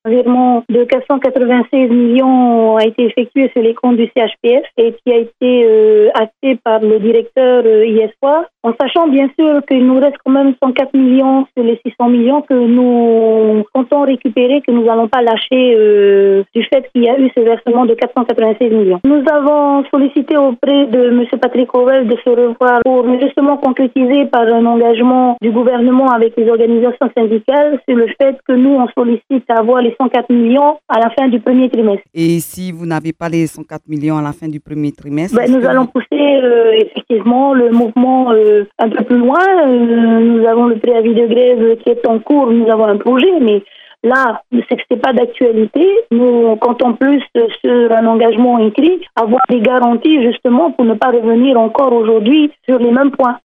Un virement de 496 millions a été effectué sur les comptes du CHPF et qui a été acté par le directeur ISOA, en sachant bien sûr qu'il nous reste quand même 104 millions sur les 600 millions que nous comptons récupérer, que nous n'allons pas lâcher du fait qu'il y a eu ce versement de 496 millions. Nous avons sollicité auprès de M. Patrick Howell de se revoir pour justement concrétiser par un engagement du gouvernement avec les organisations syndicales sur le fait que nous, on sollicite à avoir les 104 millions à la fin du premier trimestre. Et si vous n'avez pas les 104 millions à la fin du premier trimestre? Nous allons pousser effectivement le mouvement un peu plus loin. Nous avons le préavis de grève qui est en cours. Nous avons un projet, mais là, c'est que c'est pas d'actualité. Nous comptons plus sur un engagement écrit, avoir des garanties justement pour ne pas revenir encore aujourd'hui sur les mêmes points.